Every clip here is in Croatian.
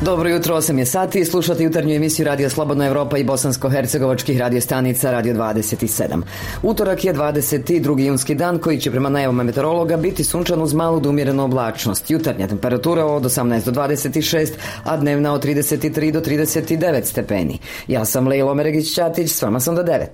Dobro jutro, 8 je sati, slušate jutarnju emisiju Radio Slobodna Evropa i bosansko-hercegovačkih radiostanica Radio 27. Utorak je 22. junski dan koji će prema najavama meteorologa biti sunčan uz malu do umjerenu oblačnost. Jutarnja temperatura od 18 do 26, a dnevna od 33 do 39 stepeni. Ja sam Lejla Omeregić-Ćatić, s vama sam do 9.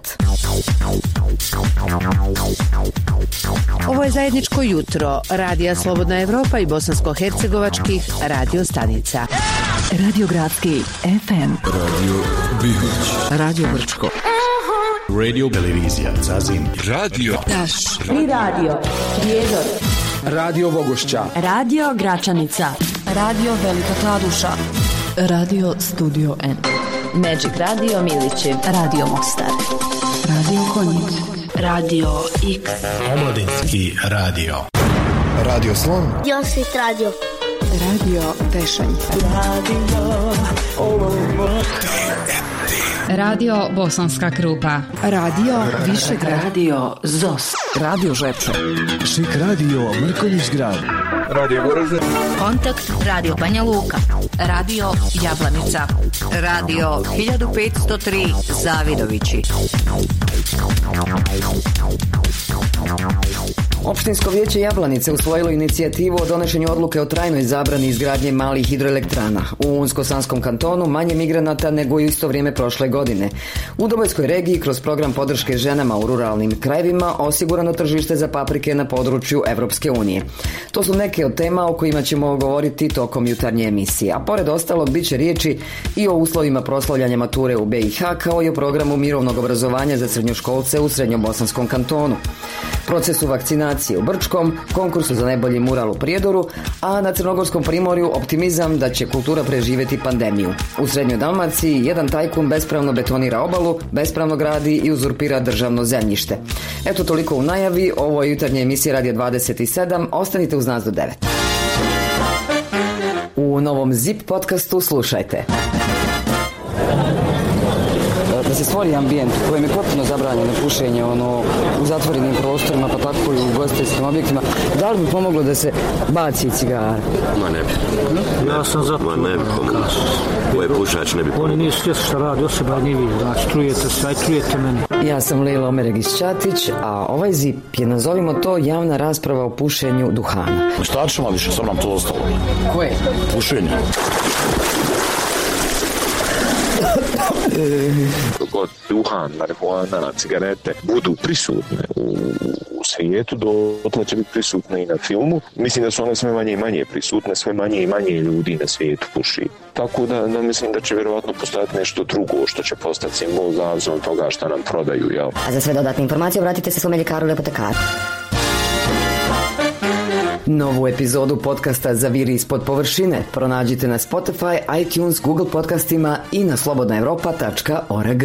Ovo je zajedničko jutro Radija Slobodna Evropa i bosansko-hercegovačkih radiostanica. Radio Gradski FM, Radio Bihoć, Radio Brčko, Radio Televizija Zazin, Radio Taš i Radio Prijedor, Radio Vogošća, Radio Gračanica, Radio Velika Kladuša, Radio Studio N, Magic Radio Milići, Radio Mostar, Radio Konjic, Radio X, Omladinski radio, Radio Slon, Josit Radio, Radio Pešanica, Radio Bosanska Krupa, Radio Višegrad, Radio Zos, Radio Žepče, Šik Radio Mrkonjić Grad, Radio Goražde, Kontakt Radio Banja Luka, Radio Jablanica, Radio 1503 Zavidovići. Opštinsko vijeće Jablanice usvojilo inicijativu o donošenju odluke o trajnoj zabrani izgradnje malih hidroelektrana. U Unsko-Sanskom kantonu manje migranata nego i u isto vrijeme prošle godine. U Dobojskoj regiji kroz program podrške ženama u ruralnim krajevima osigurano tržište za paprike na području Evropske unije. To su neke od tema o kojima ćemo govoriti tokom jutarnje emisije. A pored ostalog bit će riječi i o uslovima proslavljanja mature u BiH kao i o programu mirovnog obrazovanja za srednjoškolce u Srednjobosanskom kantonu. Procesu vakcinacije u Brčkom, konkursu za najbolji mural u Prijedoru, a na Crnogorskom primorju optimizam da će kultura preživjeti pandemiju. U Srednjoj Dalmaciji jedan tajkun bespravno betonira obalu, bespravno gradi i uzurpira državno zemljište. Eto toliko u najavi, ovo je jutarnja emisija Radio 27, ostanite uz nas do 9. U novom ZIP podcastu slušajte. Da se stvori ambijent u kojem je potpuno zabranjeno pušenje u zatvorenim prostorima, pa tako i u ugostiteljskim objektima, da li bi pomoglo da se baci cigara? Ma ne bi. Ja sam za to. Ma ne bi pomoglo. Ovo je pušač, ne bi pomoglo. Oni nisu svjesni što radi osoba, ni vi. Znači, trujete se, aj trujete meni. Ja sam Lejla Omeregić-Ćatić, a ovaj ZIP je, nazovimo to, javna rasprava o pušenju duhana. Šta ćemo više, sam nam to ostalo. Koje? Pušenje. God duhan, marihuana, cigarete budu prisutne u svijetu, dotle će biti prisutne i na filmu. Mislim da su one sve manje i manje prisutne, sve manje i manje ljudi na svijetu puši. Tako da mislim da će vjerovatno postojati nešto drugo što će postati simbol za toga što nam prodaju. Jel? A za sve dodatne informacije obratite se svom ljekaru ili apotekaru. Novu epizodu podcasta Zaviri ispod površine pronađite na Spotify, iTunes, Google podcastima i na slobodnaevropa.org.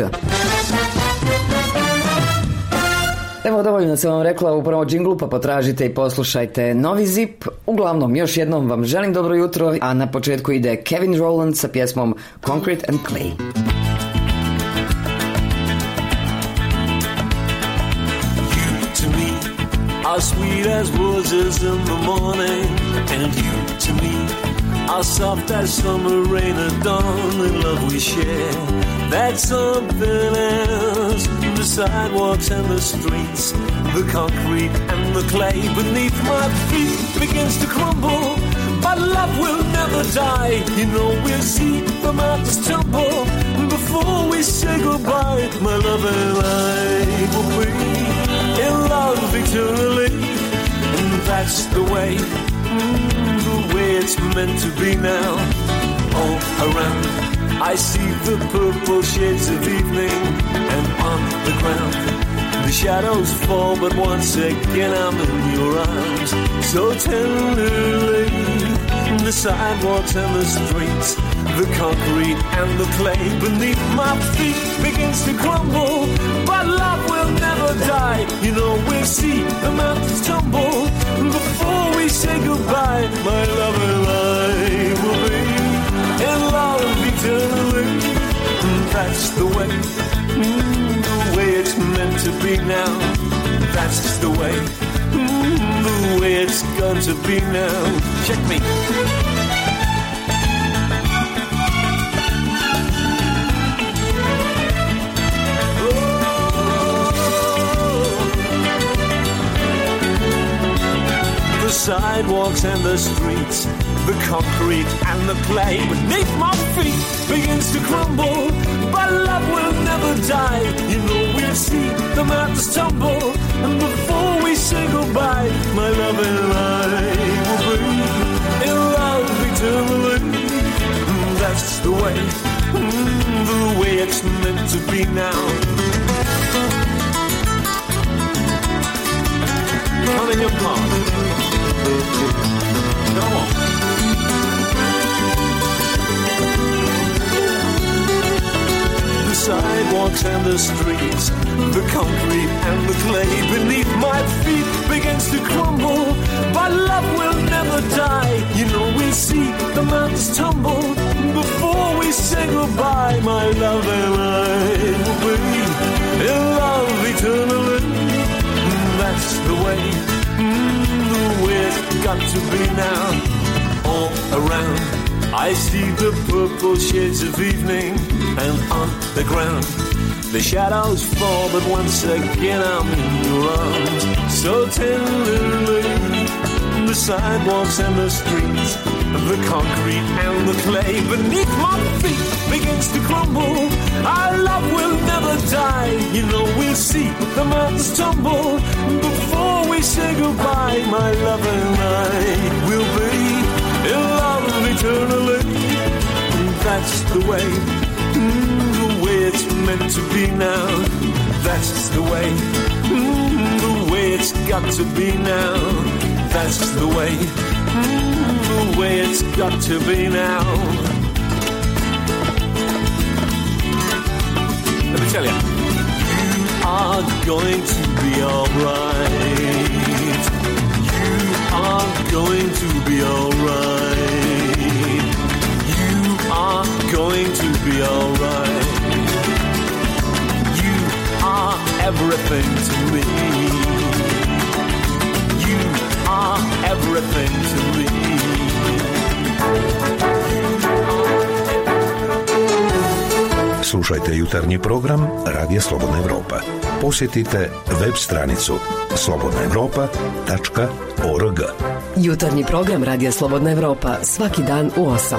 Evo, dovoljno sam vam rekla u prvom džinglu, pa potražite i poslušajte novi ZIP. Uglavnom, još jednom vam želim dobro jutro, a na početku ide Kevin Rowland sa pjesmom Concrete and Clay. Are sweet as roses in the morning, and you to me are soft as summer rain at dawn. In love we share, that's something else. The sidewalks and the streets, the concrete and the clay beneath my feet begins to crumble, but love will never die. You know we'll see the mountains tumble before we say goodbye. My love and I will be in love eternally, and that's the way it's meant to be now. All around I see the purple shades of evening, and on the ground the shadows fall, but once again I'm in your arms so tenderly. The sidewalks and the streets, the concrete and the clay beneath my feet begins to crumble, but love will never die. You know we'll see the mountains tumble before we say goodbye. My love and I will be in love eternally. That's the way it's meant to be now. That's the way it's going to be now. Check me. sidewalks and the streets, the concrete and the clay beneath my feet begins to crumble, but love will never die. You know we'll see the mountains tumble, and before we say goodbye, my love and I will be in love eternally. That's the way it's meant to be now. On in your part. Come on. The sidewalks and the streets, the concrete and the clay beneath my feet begins to crumble, but love will never die. You know we'll see the mountains tumble before we say goodbye. My love and I will be in love eternally. That's the way it's got to be now. All around I see the purple shades of evening, and on the ground the shadows fall, but once again I'm in your arms, so tenderly. The sidewalks and the streets, the concrete and the clay beneath my feet begins to crumble. Our love will never die. You know we'll see the mountains tumble before we say goodbye. My love and I will be in love eternally. That's the way it's meant to be now. That's the way it's got to be now. That's the way it's got to be now. Let me tell you, you are going to be alright. You are going to be alright. You are going to be alright. You are everything to me. You are everything to me. Slušajte jutarnji program Radija Slobodna Evropa. Posjetite web stranicu slobodnaevropa.org. Jutarnji program Radija Slobodna Evropa svaki dan u 8.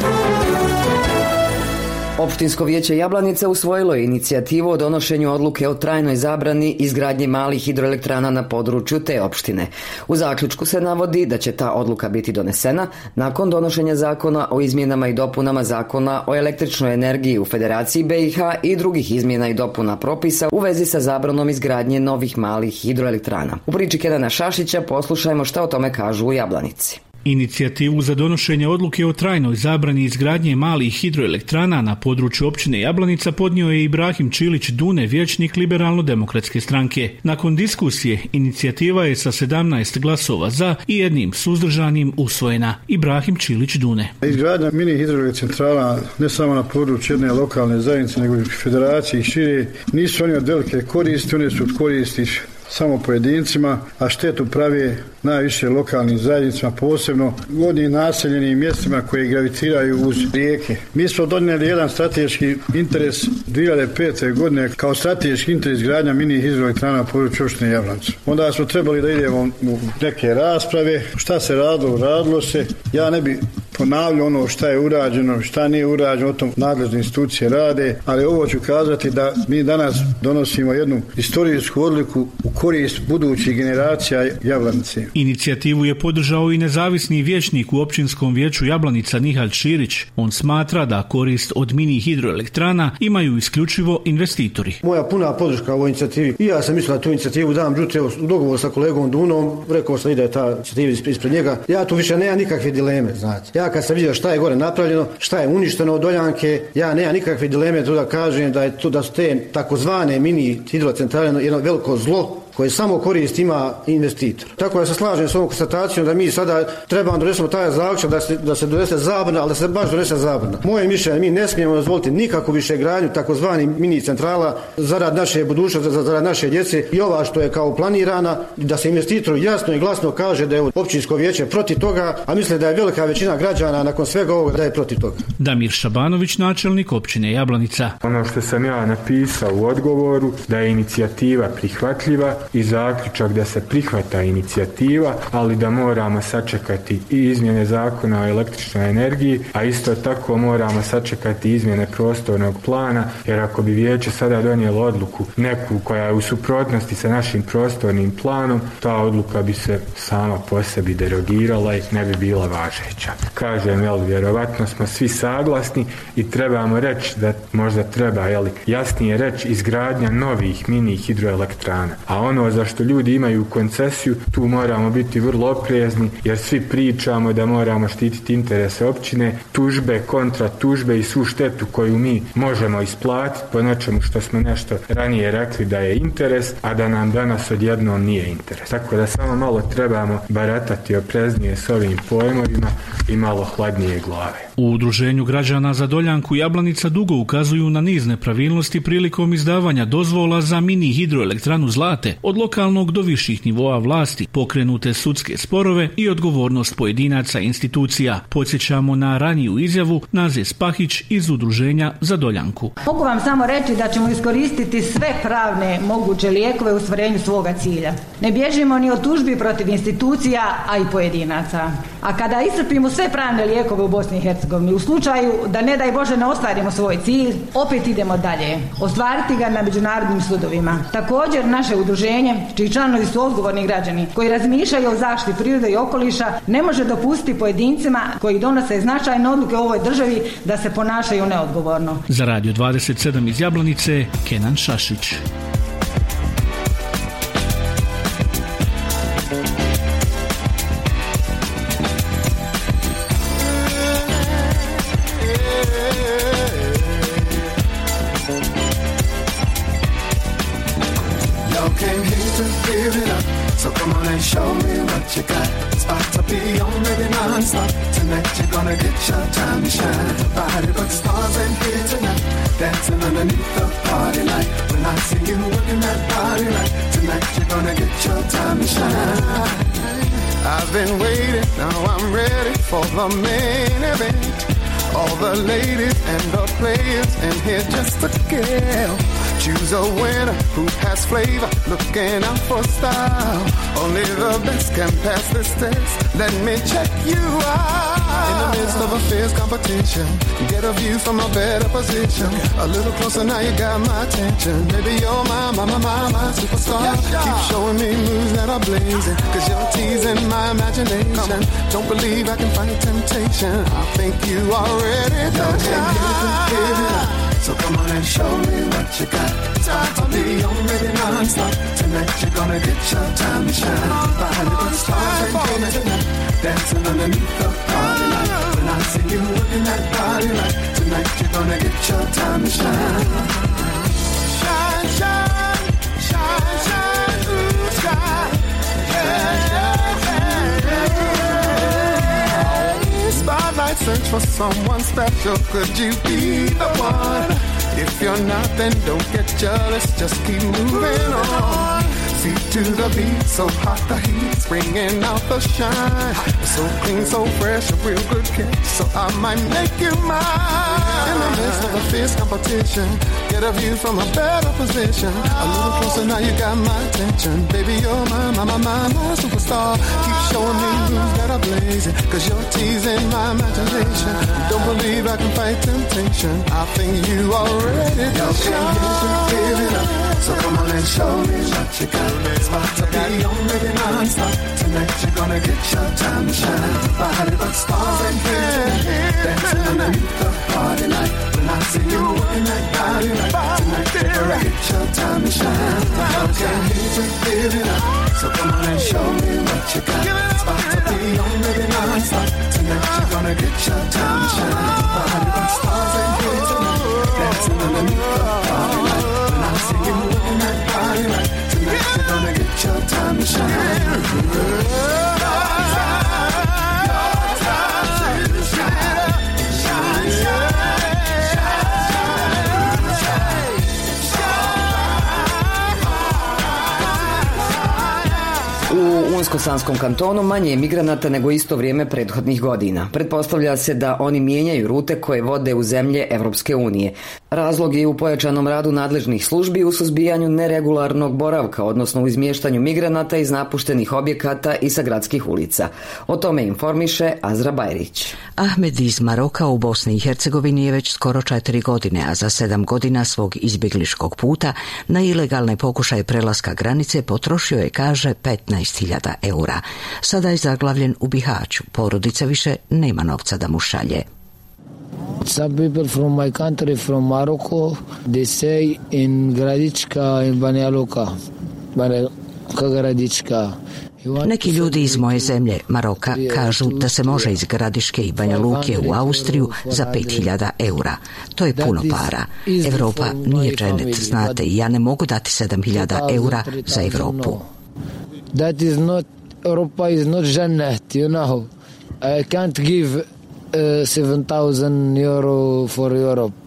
Opštinsko vijeće Jablanica usvojilo je inicijativu o donošenju odluke o trajnoj zabrani izgradnje malih hidroelektrana na području te opštine. U zaključku se navodi da će ta odluka biti donesena nakon donošenja zakona o izmjenama i dopunama zakona o električnoj energiji u Federaciji BiH i drugih izmjena i dopuna propisa u vezi sa zabranom izgradnje novih malih hidroelektrana. U priči Kenana Šašića poslušajmo šta o tome kažu u Jablanici. Inicijativu za donošenje odluke o trajnoj zabrani izgradnje malih hidroelektrana na području općine Jablanica podnio je Ibrahim Čilić Dune, vijećnik Liberalno-demokratske stranke. Nakon diskusije, inicijativa je sa 17 glasova za i jednim suzdržanim usvojena. Ibrahim Čilić Dune. Izgradnja mini hidroelektrana ne samo na području jedne lokalne zajednice, nego i federacije i šire, nisu oni od velike koristi, one su od koristi samo pojedincima, a štetu prave najviše lokalnim zajednicama, posebno u onim naseljenim mjestima koje gravitiraju uz rijeke. Mi smo donijeli jedan strateški interes 2005. godine kao strateški interes izgradnja mini hidroelektrana na području opštine Jablanica. Onda smo trebali da idemo u neke rasprave. Šta se radilo? Radilo se. Ja ne bi ponavljao ono šta je urađeno, šta nije urađeno, o tom nadležne institucije rade, ali ovo ću kazati da mi danas donosimo jednu istorijsku odluku u korist budućih generacija Jablanice. Inicijativu je podržao i nezavisni vijećnik u općinskom vijeću Jablanica Nihal Širić. On smatra da korist od mini hidroelektrana imaju isključivo investitori. Moja puna podrška ovoj inicijativi. I ja sam mislila da tu inicijativu dam, u dogovoru sa kolegom Dunom, rekao sam i da je ta inicijativa ispred njega. Ja tu više nemam nikakve dileme, znate. Ja kad sam vidio šta je gore napravljeno, šta je uništeno od Doljanke, ja nemam nikakve dileme tu da kažem da su te takozvane mini hidrocentrale jedno veliko zlo koje samo korist ima investitor. Tako da se slažem s ovom konstatacijom da mi sada trebamo donesemo taj zaključak da se donese zabrana, ali da se baš donese zabrana. Moje mišljenje, mi ne smijemo dozvoliti nikakvu više gradnju takozvani mini centrala zarad naše budućnosti, zarad naše djece i ova što je kao planirana, da se investitoru jasno i glasno kaže da je općinsko vijeće protiv toga, a misle da je velika većina građana nakon svega ovoga da je protiv toga. Damir Šabanović, načelnik općine Jablanica. Ono što sam ja napisao u odgovoru, da je inicijativa prihvatljiva, i zaključak da se prihvata inicijativa, ali da moramo sačekati i izmjene zakona o električnoj energiji, a isto tako moramo sačekati izmjene prostornog plana, jer ako bi vijeće sada donijelo odluku neku koja je u suprotnosti sa našim prostornim planom, ta odluka bi se sama po sebi derogirala i ne bi bila važeća. Kažem, vjerovatno smo svi saglasni i trebamo reći da možda treba, jasnije reći, izgradnja novih mini hidroelektrana. A ono za što ljudi imaju koncesiju, tu moramo biti vrlo oprezni, jer svi pričamo da moramo štititi interese općine, tužbe, kontra tužbe i svu štetu koju mi možemo isplatiti po nečemu što smo nešto ranije rekli da je interes, a da nam danas odjednom nije interes. Tako da samo malo trebamo baratati opreznije s ovim pojmovima i malo hladnije glave. U Udruženju građana za Doljanku Jablanica dugo ukazuju na niz nepravilnosti prilikom izdavanja dozvola za mini hidroelektranu Zlate od lokalnog do viših nivoa vlasti, pokrenute sudske sporove i odgovornost pojedinaca i institucija. Podsjećamo na raniju izjavu Naze Spahić iz Udruženja za Doljanku. Mogu vam samo reći da ćemo iskoristiti sve pravne moguće lijekove u ostvarenju svoga cilja. Ne bježimo ni od tužbi protiv institucija, a i pojedinaca. A kada iscrpimo sve pravne lijekove u Bosni i Hercegovini, u slučaju da ne daj Bože ne ostvarimo svoj cilj, opet idemo dalje. Ostvariti ga na međunarodnim sudovima. Također naše udruženje, čiji članovi su odgovorni građani, koji razmišljaju o zaštiti prirode i okoliša, ne može dopustiti pojedincima koji donose značajne odluke u ovoj državi da se ponašaju neodgovorno. Za Radio 27 iz Jablanice, Kenan Šašić. Show me what you got. It's about to be on, baby, non-stop. Tonight you're gonna get your time to shine. Body but stars ain't here tonight. Dancing underneath the party light. When I see you working that body right. Tonight you're gonna get your time to shine. I've been waiting, now I'm ready for the main event. All the ladies and the players in here just to kill. Choose a winner who has flavor, looking out for style. Only the best can pass this test. Let me check you out. In the midst of a fierce competition, get a view from a better position. A little closer now, you got my attention. Baby, you're my superstar. Keep showing me moves that are blazing, 'cause you're teasing my imagination. Don't believe I can fight temptation. I think you are ready to shine. So come on and show me what you got. It's about to be on, baby, non-stop. Tonight you're gonna get your time to shine. Behind the stars and here tonight, dancing underneath the party light. When I see you working that body right, tonight you're gonna get your time to shine. Shine, shine, shine, shine, ooh, shine. Yeah, yeah, yeah. Spotlight search for someone special. Could you be the one? If you're not, then don't get jealous. Just keep moving on. Feet to the beat, so hot the heat's bringing out the shine. So clean, so fresh, a real good kick. So I might make you mine. In the midst of a fierce competition, get a view from a better position. A little closer now, you got my attention. Baby, you're my superstar. Keep showing me moves that are blazing, 'cause you're teasing my imagination. Don't believe I can fight temptation. I think you are ready to shine. So come on and show me what you got. It's about to be on, baby, non-stop. Tonight you're gonna get your time to shine. Body but stars ain't here tonight. Dancing underneath the party light. When I see you working that body right. Tonight you're gonna get your time to shine. I can't hear you give it up. So come on and show me what you got. It's about to be on, baby, non-stop. Tonight you're gonna get your time to shine. Body but stars ain't here tonight. Dancing underneath the party light. When I see you working that body right. Tonight you're gonna get your time to shine. U Unsko-Sanskom kantonu manje je migranata nego isto vrijeme prethodnih godina. Pretpostavlja se da oni mijenjaju rute koje vode u zemlje Evropske unije. Razlog je u pojačanom radu nadležnih službi u suzbijanju neregularnog boravka, odnosno u izmještanju migranata iz napuštenih objekata i sa gradskih ulica. O tome informiše Azra Bajrić. Ahmed iz Maroka u Bosni i Hercegovini je već skoro 4 godine, a za 7 godina svog izbjegličkog puta na ilegalne pokušaje prelaska granice potrošio je, kaže, 15.000 eura. Sada je zaglavljen u Bihaću. Porodica više nema novca da mu šalje. Some people from my country, from Morocco, they say in Gradička, in Banja Luka. Gradička. Neki ljudi iz moje zemlje, Maroka, kažu da se može iz Gradiške i Banja Luke u Austriju za 5.000 eura. To je puno para. Evropa nije dženet, znate, i ja ne mogu dati 7.000 eura za Evropu. That is not, Europa is not dženet, you know. I can't give 7,000 euro for Europe.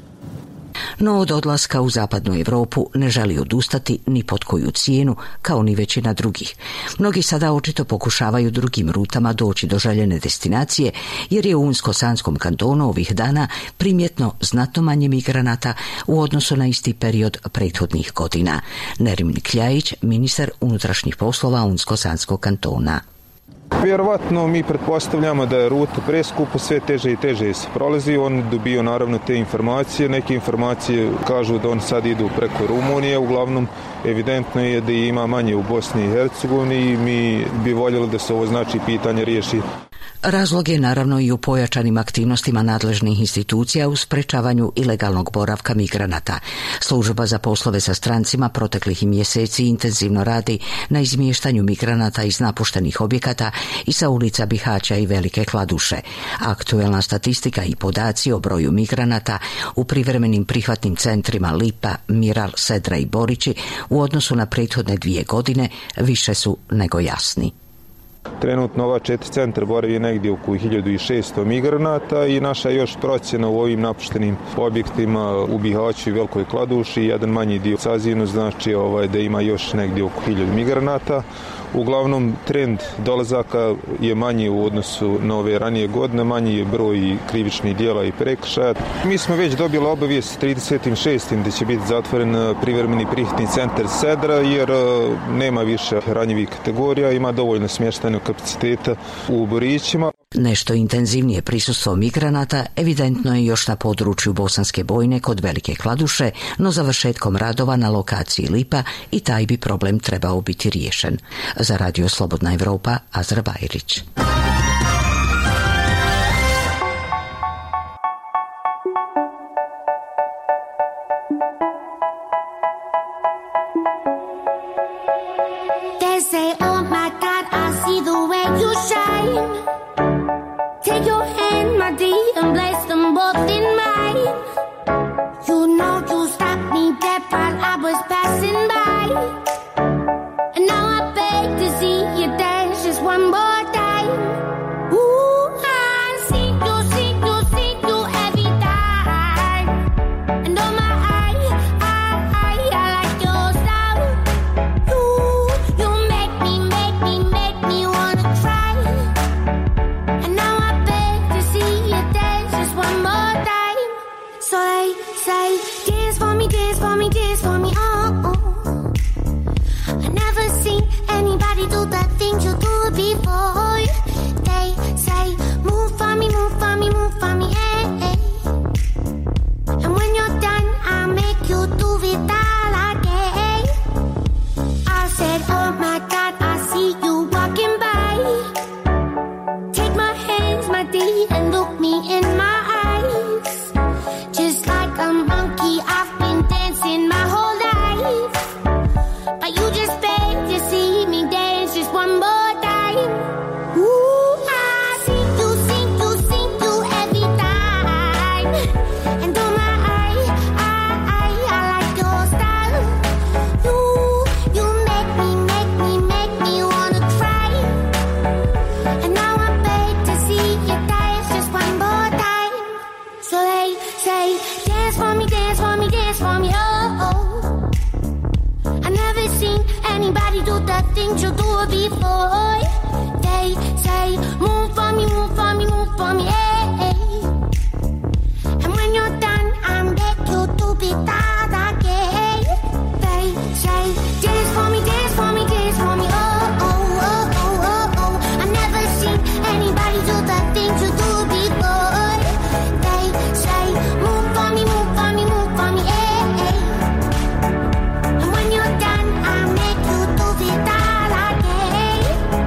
No od odlaska u zapadnu Europu ne želi odustati ni pod koju cijenu, kao ni većina drugih. Mnogi sada očito pokušavaju drugim rutama doći do željene destinacije, jer je u Unsko-Sanskom kantonu ovih dana primjetno znatno manje migranata u odnosu na isti period prethodnih godina. Nermin Kljajić, ministar unutrašnjih poslova Unsko-Sanskog kantona. Vjerovatno mi pretpostavljamo da je ruta preskupa, sve teže i teže se prolazi. On dobio naravno te informacije. Neke informacije kažu da on sad idu preko Rumunije. Uglavnom, evidentno je da ima manje u Bosni i Hercegovini i mi bi voljeli da se ovo pitanje riješi. Razlog je naravno i u pojačanim aktivnostima nadležnih institucija u sprečavanju ilegalnog boravka migranata. Služba za poslove sa strancima proteklih mjeseci intenzivno radi na izmještanju migranata iz napuštenih objekata i sa ulica Bihaća i Velike Kladuše. Aktuelna statistika i podaci o broju migranata u privremenim prihvatnim centrima Lipa, Miral, Sedra i Borići u odnosu na prethodne 2 godine više su nego jasni. Trenutno ova 4 centra boravi negdje oko 1600 migranata i naša još procjena u ovim napuštenim objektima u Bihaću i Velikoj Kladuši, jedan manji dio Sazinu, znači da ima još negdje oko 1000 migranata. Uglavnom, trend dolazaka je manji u odnosu na ove ranije godine, manji je broj krivičnih djela i prekršaja. Mi smo već dobili obavijest 36. da će biti zatvoren privremeni prihvatni centar Sedra, jer nema više ranjivih kategorija, ima dovoljno smještajnog kapaciteta u Borićima. Nešto intenzivnije prisustvo migranata evidentno je još na području Bosanske Bojne kod Velike Kladuše, no završetkom radova na lokaciji Lipa i taj bi problem trebao biti riješen. Za Radio Slobodna Evropa, Azra Bajrić. Take your hand, my dear, and place them both in mine. You know you stopped me dead while I was passing by. And now I beg to see you dance just one more time. Ooh, I see you every time. And oh my, I like your style. You make me wanna cry. things you do before. They say, move for me, move for me, move for me, hey. And when you're done, I beg you to be that again. They say, dance for me, dance for me, dance for me, oh, oh, oh, oh, oh, oh. I've never seen anybody do the things you do before. They say, move for me, move for me, move for me, hey. And when you're done, I make you do it all again.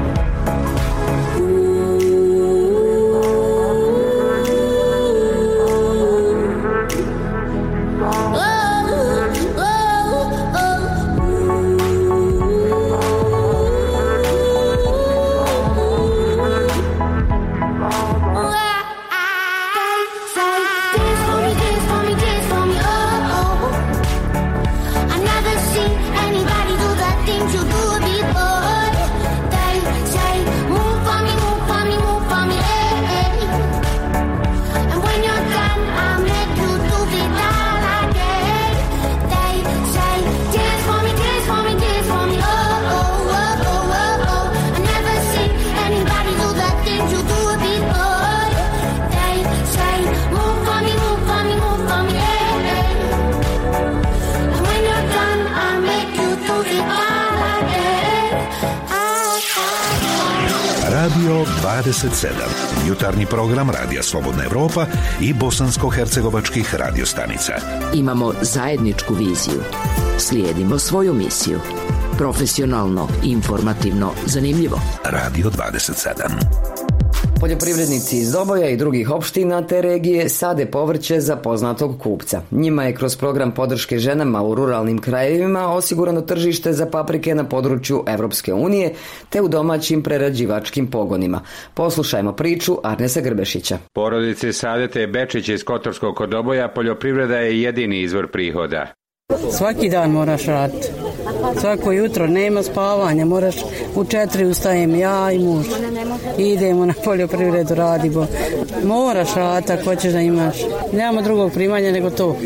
Radio 27. Jutarnji program Radija Slobodna Evropa i bosansko-hercegovačkih radiostanica. Imamo zajedničku viziju. Slijedimo svoju misiju. Profesionalno, informativno, zanimljivo. Radio 27. Poljoprivrednici iz Doboja i drugih opština te regije sade povrće za poznatog kupca. Njima je kroz program podrške ženama u ruralnim krajevima osigurano tržište za paprike na području Evropske unije te u domaćim prerađivačkim pogonima. Poslušajmo priču Arnesa Grbešića. Porodici Sadete Bečić iz Kotorskog kod Doboja poljoprivreda je jedini izvor prihoda. Svaki dan moraš raditi. Svako jutro nema spavanja, moraš u 4 ustajem ja i muž. Idemo na poljoprivredu, radimo. Moraš raditi ako hoćeš da imaš. Nemamo drugog primanja nego to.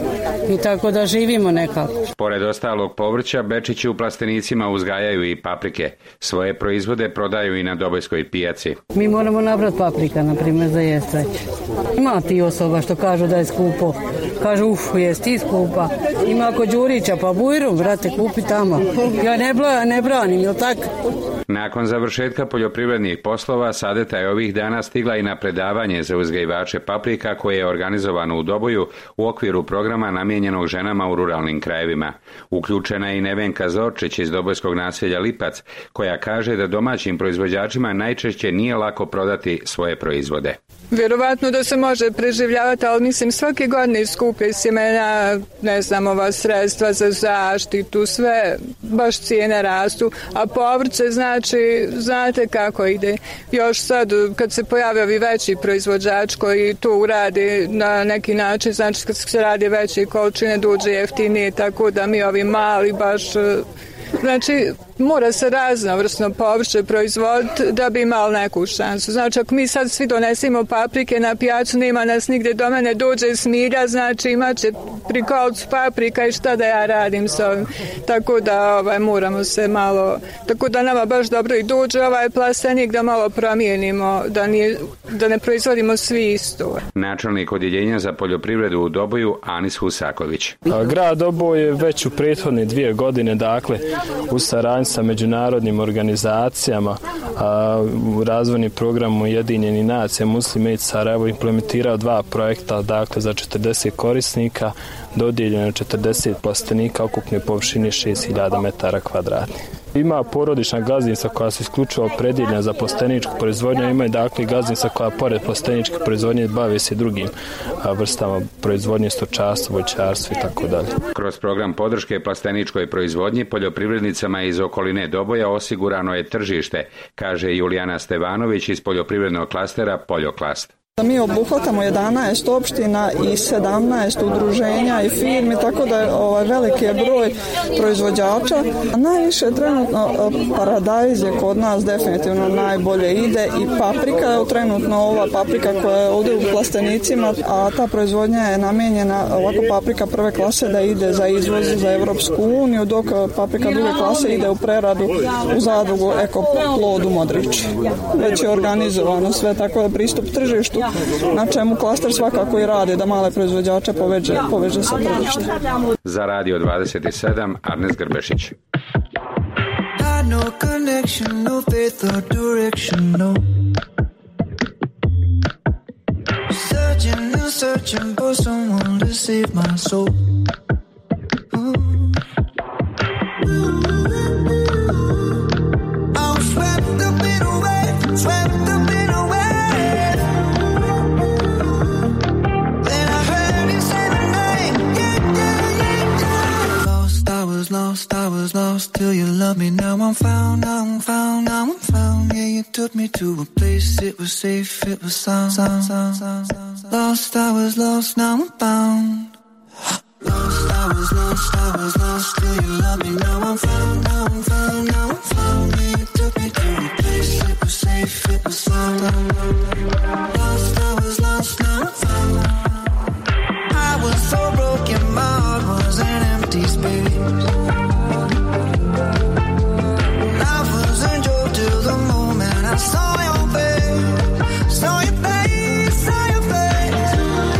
I tako da živimo nekako. Pored ostalog povrća, Bečići u plastenicima uzgajaju i paprike. Svoje proizvode prodaju i na Dobojskoj pijaci. Mi moramo nabrati paprika, na primjer, za jest već. Ima ti osoba što kažu da je skupo. Kažu, jest ti skupa. Ima kod Đurića, pa bujru, brate, kupi tamo. Ja ne branim, jel tako? Nakon završetka poljoprivrednih poslova, Sadeta je ovih dana stigla i na predavanje za uzgajivače paprika koje je organizovano u Doboju u okviru programa namijenjenog ženama u ruralnim krajevima. Uključena je i Nevenka Zorčić iz dobojskog naselja Lipac, koja kaže da domaćim proizvođačima najčešće nije lako prodati svoje proizvode. Vjerovatno da se može preživljavati, ali mislim svake godine skupe sjemena, ne znam, ova sredstva za zaštitu, sve, baš cijene rastu, a povrće, znači, znate kako ide. Još sad, kad se pojave ovi veći proizvođač koji to uradi na neki način, znači kad se radi veće količine, dođe jeftinije, tako da mi ovi mali baš... Znači, mora se raznovrsno povrće proizvoditi da bi imali neku šansu. Znači, ako mi sad svi donesimo paprike na pijacu, nema nas nigdje, do mene dođe Smilja, znači imat će pri kolcu paprika i šta da ja radim s ovim. Tako da moramo se malo, tako da nama baš dobro i dođe ovaj plastenik da malo promijenimo, da ne proizvodimo svi isto. Načelnik odjeljenja za poljoprivredu u Doboju, Anis Husaković. Grad Doboj je već u prethodne 2 godine, dakle, u saradnji sa međunarodnim organizacijama, u razvojni program Ujedinjenih nacija Muslim Aid Sarajevo implementirao 2 projekta, dakle za 40 korisnika, dodijeljeno 40 plastenika ukupne površine 6000 metara kvadratnih. Ima porodična gazdinstva koja su isključivo opredjeljena za plasteničku proizvodnju, ima i dakle gazdinstva koja pored plasteničke proizvodnje bave se drugim vrstama proizvodnje, stočarstvo, voćarstvo i tako dalje. Kroz program podrške plasteničkoj proizvodnji poljoprivrednicama iz okoline Doboja osigurano je tržište, kaže Julijana Stevanović iz poljoprivrednog klastera Poljoklast. Mi obuhvatamo 11 opština i 17 udruženja i firmi, tako da je veliki je broj proizvođača. Najviše trenutno paradajz je kod nas definitivno najbolje ide i paprika je trenutno ova paprika koja je ovdje u plastenicima, a ta proizvodnja je namijenjena ovako paprika prve klase da ide za izvoz za Evropsku uniju, dok paprika druge klase ide u preradu u zadrugu Ekoplod u Modrić. Već je organizovano sve, tako da pristup tržištu, na čemu klaster svakako i radi da male proizvođače poveže sa tržištem. Za Radio 27, Arnes Grbešić. No connection, no faith or direction, no. Searching and searching for someone to save my soul. I'm swept up in a wave, swept up in a wave. Then I heard you say my name, yeah, yeah, yeah, yeah. Lost, I was lost till you loved me. Now I'm found, now I'm found, now I'm found. Yeah, you took me to a place, it was safe, it was sound. Lost, I was lost, now I'm found. Lost, I was lost till you loved me. Now I'm found, now I'm found, now I'm found. Yeah, you took me to a place, it was safe, it was sound. Lost, I was lost, now I'm found. I was so broken, my heart was an empty space. I saw your face, saw your face, saw your face.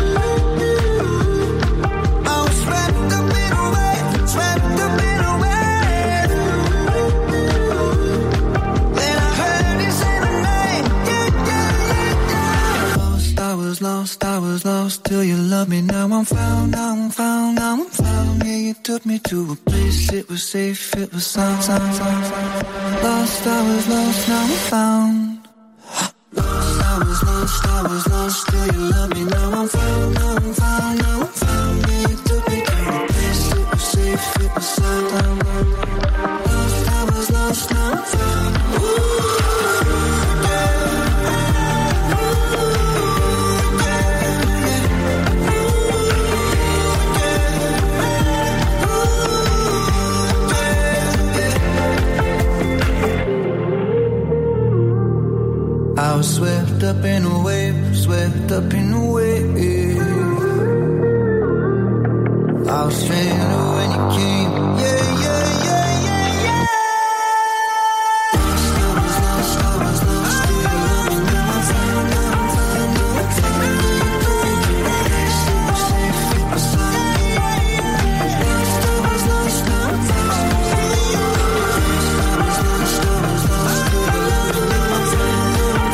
I was swept up in a wave, swept up in a wave. Then I heard you say my name, yeah, yeah, yeah, yeah. Lost, I was lost till you loved me. Now I'm found, now I'm found, now I'm found. Yeah, you took me to a place, it was safe, it was sound. Lost, I was lost, now I'm found. Lost, I was lost till you loved me. Now I'm found, now I'm found, now I'm found. Yeah, you took me to a place, it was safe, it was sound. Lost, I was lost, now I'm found. I was swept up in a wave, swept up in a wave. I was stranded when you came, yeah, yeah, yeah, yeah, yeah. Lost, I was lost till you loved me. Now I'm found, now I'm found, now I'm found. It was safe, it was sound. Lost, I was lost, now I'm found. I was lost till you loved me. Now I'm found.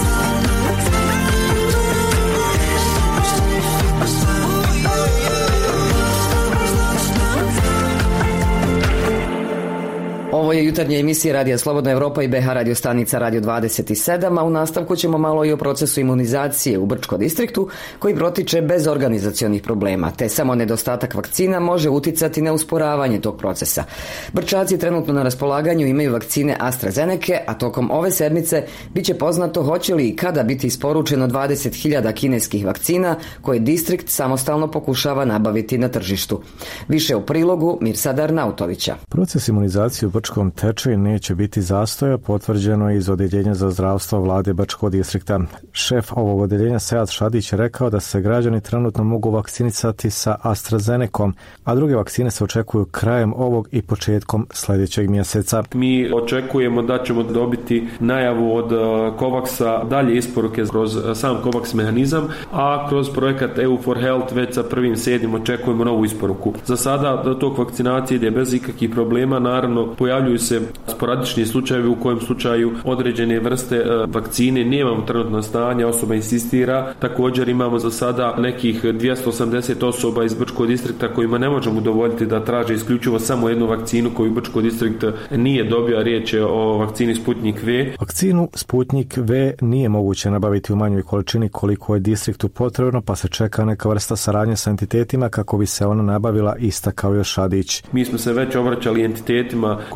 Ovo je jutarnja emisija Radija Slobodna Evropa i BH radio stanica Radio 27, a u nastavku ćemo malo i o procesu imunizacije u Brčko distriktu koji protiče bez organizacionih problema, te samo nedostatak vakcina može uticati na usporavanje tog procesa. Brčaci trenutno na raspolaganju imaju vakcine AstraZeneca, a tokom ove sedmice biće poznato hoće li i kada biti isporučeno 20.000 kineskih vakcina koje distrikt samostalno pokušava nabaviti na tržištu. Više u prilogu Mirsada Arnautovića. Proces imunizacije u Brčkom teče i neće biti zastoja, potvrđeno je iz Odeljenja za zdravstvo vlade Brčkog distrikta. Šef ovog odeljenja Sead Šadić je rekao da se građani trenutno mogu vakcinisati sa AstraZenecom, a druge vakcine se očekuju krajem ovog i početkom sljedećeg mjeseca. Mi očekujemo da ćemo dobiti najavu od COVAX-a dalje isporuke kroz sam COVAX mehanizam, a kroz projekat EU for Health već sa 1.7. očekujemo novu isporuku. Za sada do tog vakcinacije ide bez ikakvih problema, naravno pojavljuju se sporadični slučajevi u kojem slučaju određene vrste vakcine nemamo trenutno stanje, osoba insistira. Također imamo za sada nekih 280 osoba iz Brčkog distrikta kojima ne možemo udovoljiti da traže isključivo samo jednu vakcinu koju Brčkog distrikt nije dobio, a riječ je o vakcini Sputnik V. Vakcinu Sputnik V nije moguće nabaviti u manjoj količini koliko je distriktu potrebno, pa se čeka neka vrsta saradnje sa entitetima kako bi se ona nabavila, istakao je Šadić. Mi smo se već obraćali entitetima koji su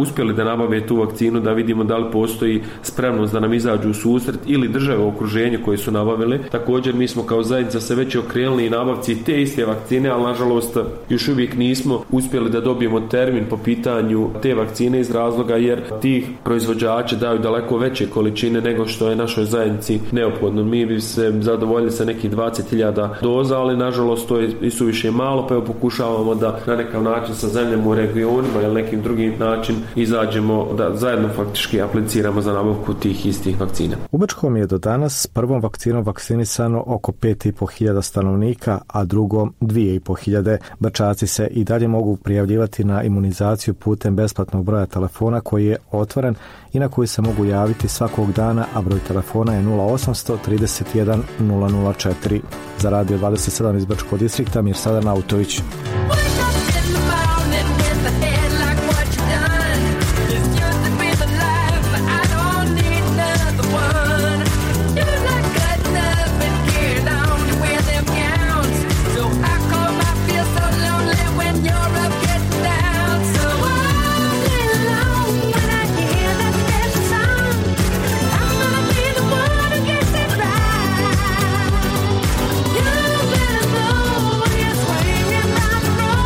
uspjeli da nabave tu vakcinu, da vidimo da li postoji spremnost da nam izađu u susret ili države u okruženju koje su nabavile. Također mi smo kao zajednica se već okrenuli i nabavci te iste vakcine, ali nažalost još uvijek nismo uspjeli da dobijemo termin po pitanju te vakcine iz razloga jer tih proizvođači daju daleko veće količine nego što je našoj zajednici neophodno. Mi bi se zadovoljili sa nekih 20.000 doza, ali nažalost to je i suviše malo, pa evo pokušavamo da na nekakav način sa zemljama u regionima ili nekim drugim način izađemo da zajedno faktički apliciramo za nabavku tih istih vakcina. U Bačkom je do danas prvom vakcinom vakcinisano oko 5.500 stanovnika, a drugom 2.500. Bačaci se i dalje mogu prijavljivati na imunizaciju putem besplatnog broja telefona koji je otvoren i na koji se mogu javiti svakog dana, a broj telefona je 0800 31 004. Za Radio 27 iz Bačkog distrikta Mirsada Nautović. Road.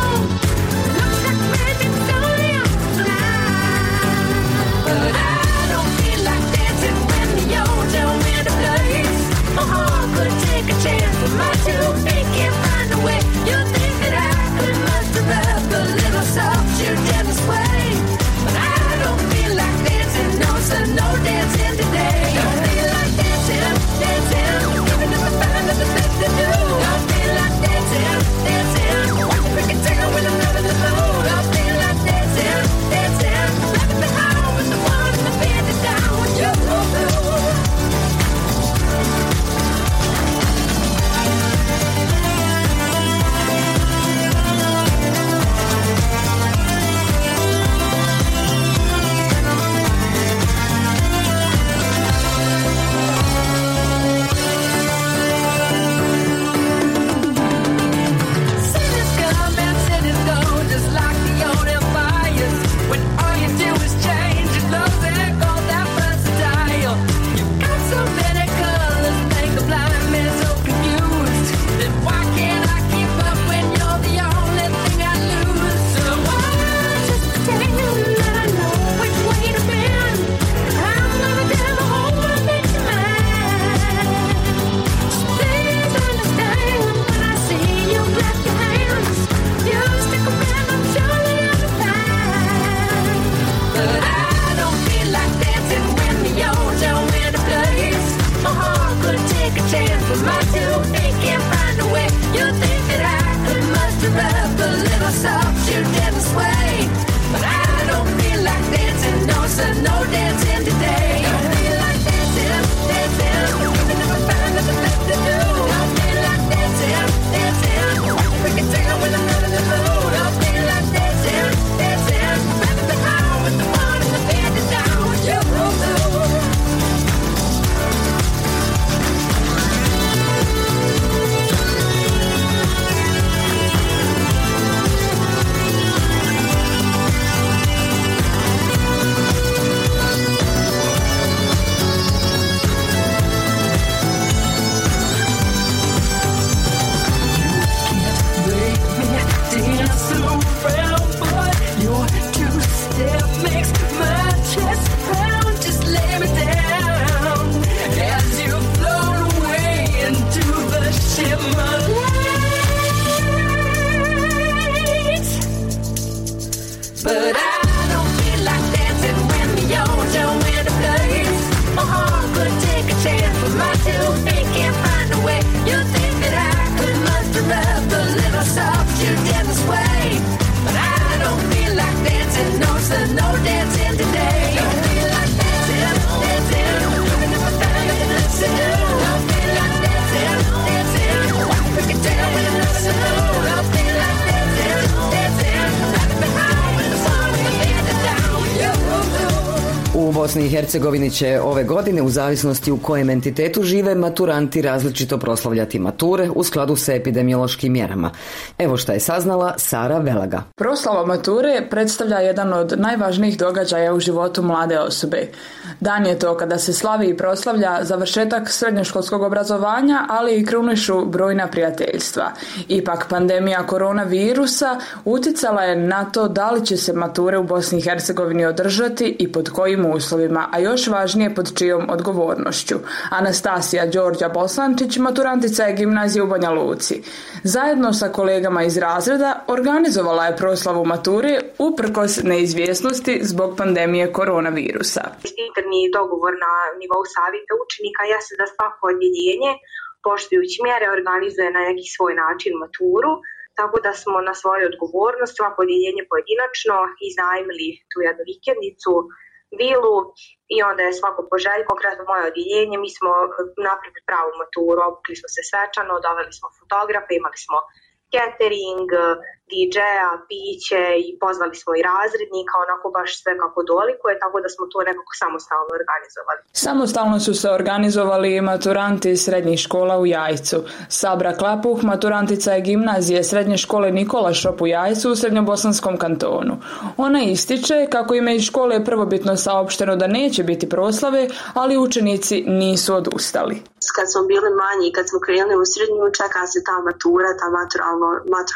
U Bosni i Hercegovini će ove godine, u zavisnosti u kojem entitetu žive, maturanti različito proslavljati mature u skladu sa epidemiološkim mjerama. Evo šta je saznala Sara Velaga. Proslava mature predstavlja jedan od najvažnijih događaja u životu mlade osobe. Dan je to kada se slavi i proslavlja završetak srednjoškolskog obrazovanja, ali i krunišu brojna prijateljstva. Ipak pandemija koronavirusa utjecala je na to da li će se mature u Bosni i Hercegovini održati i pod kojim uslovima, a još važnije pod čijom odgovornošću. Anastasija Đorđa Bosančić, maturantica je gimnazije u Banja Luci. Zajedno sa kolegama iz razreda organizovala je proslavu mature uprkos neizvjesnosti zbog pandemije koronavirusa. Interni dogovor na nivou savjeta učenika jeste da svako odjeljenje, poštujući mjere, organizuje na neki svoj način maturu, tako da smo na svoju odgovornost svako odjeljenje pojedinačno iznajmili tu jednu vikendicu, vilu, i onda je svako po želji, konkretno moje odjeljenje, mi smo napravili pravu maturu, obukli smo se svečano, doveli smo fotografe, imali smo catering, DJ-a, piće i pozvali smo i razrednika, onako baš sve kako dolikuje, tako da smo to nekako samostalno organizovali. Samostalno su se organizovali i maturanti iz srednjih škola u Jajcu. Sabra Klapuh, maturantica je gimnazije srednje škole Nikola Šop u Jajcu u Srednjobosanskom kantonu. Ona ističe kako im je iz škole prvobitno saopšteno da neće biti proslave, ali učenici nisu odustali. Kad smo bili manji, kad smo krenuli u srednju, čeka se ta matura, ta maturalno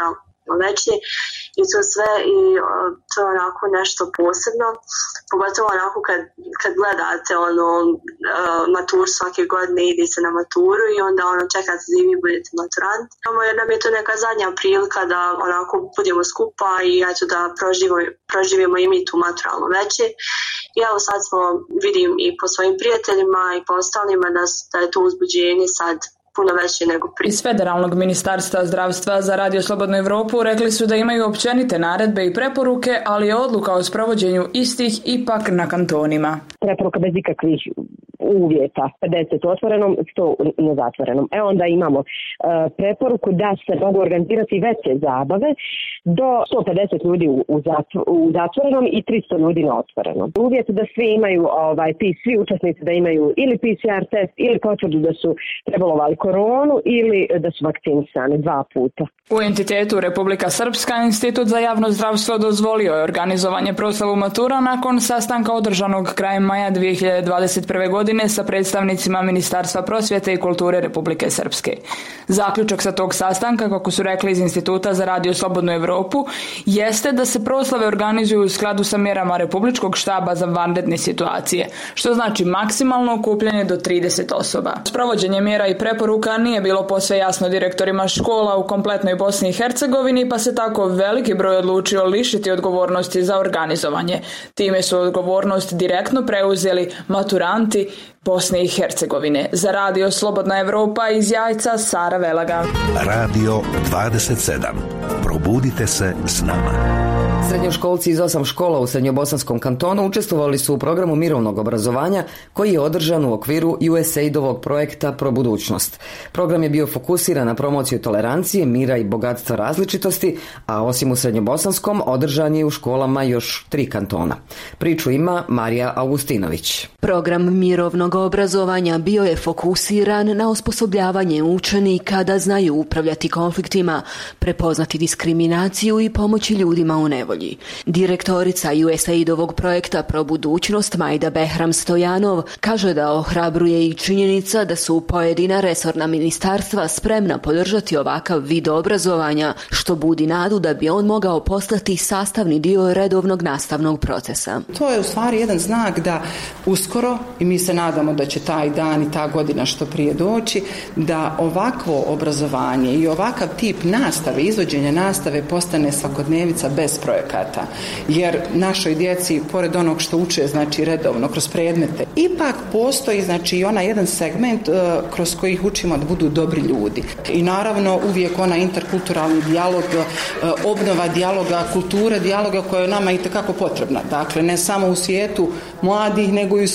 veće i to sve, i to je onako nešto posebno, pogotovo onako kad gledate maturu svake godine, ide se na maturu i onda čekate da i vi budete maturant. Jer nam je to neka zadnja prilika da onako budemo skupa i eto da proživimo i mi tu maturalno veće. I evo sad vidim i po svojim prijateljima i po ostalima da je to uzbuđenje sad puno veće nego prije. Iz Federalnog ministarstva zdravstva za Radio Slobodnu Evropu rekli su da imaju općenite naredbe i preporuke, ali je odluka o sprovođenju istih ipak na kantonima. Preporuka bez ikakvih uvjeta, 50 otvorenom, 100 nezatvorenom. Onda imamo preporuku da se mogu organizirati veće zabave do 150 ljudi u zatvorenom i 300 ljudi na otvorenom. Uvjet da svi imaju, svi učesnici da imaju ili PCR test ili potvrdu da su prebolovali koronu ili da su vakcinisani 2 puta. U entitetu Republika Srpska Institut za javno zdravstvo dozvolio je organizovanje proslavu matura nakon sastanka održanog krajem maja 2021. godine sa predstavnicima Ministarstva prosvjete i kulture Republike Srpske. Zaključak sa tog sastanka, kako su rekli iz Instituta za Radio Slobodnu Evropu, jeste da se proslave organizuju u skladu sa mjerama Republičkog štaba za vanredne situacije, što znači maksimalno okupljanje do 30 osoba. Sprovođenje mjera i preporuka nije bilo posve jasno direktorima škola u kompletnoj Bosni i Hercegovini, pa se tako veliki broj odlučio lišiti odgovornosti za organizovanje. Time su odgovornost direktno preuzeli maturanti Bosne i Hercegovine. Za Radio Slobodna Evropa iz Jajca, Sara Velaga. Radio 27. Probudite se s nama. Srednjoškolci iz 8 škola u Srednjobosanskom kantonu učestvovali su u programu mirovnog obrazovanja koji je održan u okviru USAID-ovog projekta Pro budućnost. Program je bio fokusiran na promociju tolerancije, mira i bogatstva različitosti, a osim u Srednjobosanskom održan je u školama još 3 kantona. Priču ima Marija Augustinović. Program mirovnog obrazovanja bio je fokusiran na osposobljavanje učenika da znaju upravljati konfliktima, prepoznati diskriminaciju i pomoći ljudima u nevolji. Direktorica USAID-ovog projekta Pro budućnost Majda Behram Stojanov kaže da ohrabruje i činjenica da su pojedina resorna ministarstva spremna podržati ovakav vid obrazovanja, što budi nadu da bi on mogao postati sastavni dio redovnog nastavnog procesa. To je u stvari jedan znak da uskoro, i mi se nadamo da će taj dan i ta godina što prije doći, da ovakvo obrazovanje i ovakav tip nastave, izvođenja nastave postane svakodnevica bez projekata. Jer našoj djeci, pored onog što uče, znači redovno kroz predmete, ipak postoji znači onaj jedan segment kroz koji ih učimo da budu dobri ljudi. I naravno uvijek onaj interkulturalni dijalog, obnova dijaloga, kulture dijaloga koja je nama itekako potrebna. Dakle, ne samo u svijetu mladih, nego i u svijetu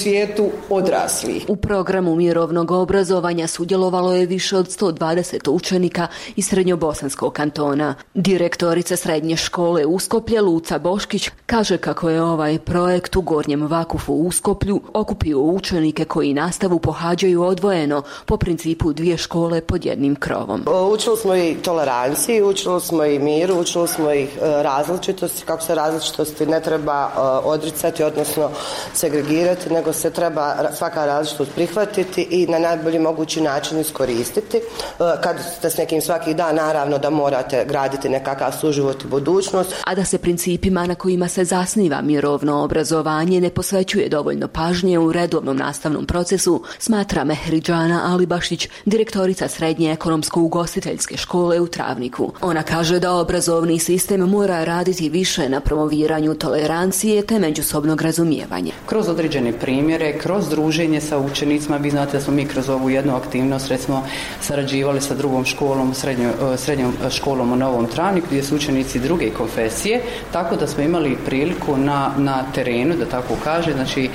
svijetu odrasli. U programu mirovnog obrazovanja sudjelovalo je više od 120 učenika iz Srednjobosanskog kantona. Direktorica srednje škole Uskoplje Luca Boškić kaže kako je ovaj projekt u Gornjem Vakufu u Uskoplju okupio učenike koji nastavu pohađaju odvojeno po principu dvije škole pod jednim krovom. Učili smo i toleranciji, učili smo i miru, učili smo i različitosti, kako se različitosti ne treba odricati, odnosno segregirati, nego se treba svaka različitost prihvatiti i na najbolji mogući način iskoristiti. Kad ste s nekim svaki dan, naravno da morate graditi nekakav suživot i budućnost. A da se principima na kojima se zasniva mirovno obrazovanje ne posvećuje dovoljno pažnje u redovnom nastavnom procesu, smatra Mehridžana Alibašić, direktorica Srednje ekonomsko-ugostiteljske škole u Travniku. Ona kaže da obrazovni sistem mora raditi više na promoviranju tolerancije te međusobnog razumijevanja. Kroz određene primjere, kroz druženje sa učenicima, vi znate da smo mi kroz ovu jednu aktivnost recimo sarađivali sa drugom školom, srednjom školom u Novom Travniku, gdje su učenici druge konfesije, tako da smo imali priliku na terenu, da tako kaže, znači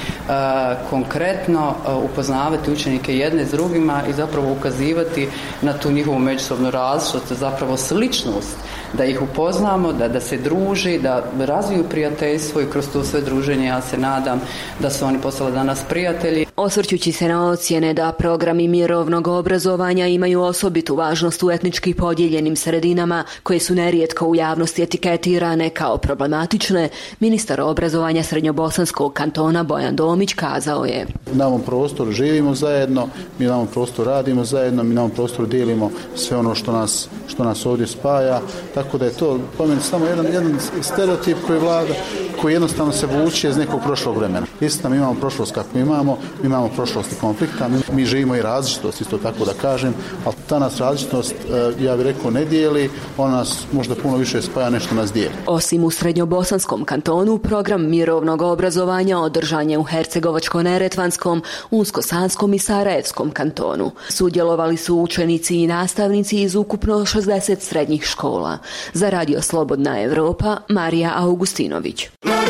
konkretno upoznavati učenike jedne s drugima i zapravo ukazivati na tu njihovu međusobnu različitost, zapravo sličnost, da ih upoznamo, da se druži, da razviju prijateljstvo i kroz to sve druženje ja se nadam da su oni postali danas prijatelji. Osvrćući se na ocjene da programi mirovnog obrazovanja imaju osobitu važnost u etnički podijeljenim sredinama koje su nerijetko u javnosti etiketirane kao problematične, ministar obrazovanja Srednjobosanskog kantona Bojan Domić kazao je: Na ovom prostoru živimo zajedno, mi na ovom prostoru radimo zajedno, mi na ovom prostoru dijelimo sve ono što nas ovdje spaja, tako da je to po meni samo jedan stereotip koji vlada, koji jednostavno se vuče iz nekog prošlog vremena. Istina, mi imamo prošlost kako mi imamo prošlost i konflikta, mi živimo i različitost, isto tako da kažem, ali ta nas različitost, ja bih rekao, ne dijeli, ona nas možda puno više spaja, nešto nas dijeli. Osim u Srednjobosanskom kantonu, program mirovnog obrazovanja održan je u Hercegovačko-neretvanskom, Unsko-sanskom i Sarajevskom kantonu. Sudjelovali su učenici i nastavnici iz ukupno 60 srednjih škola. Za Radio Slobodna Evropa, Marija Augustinović.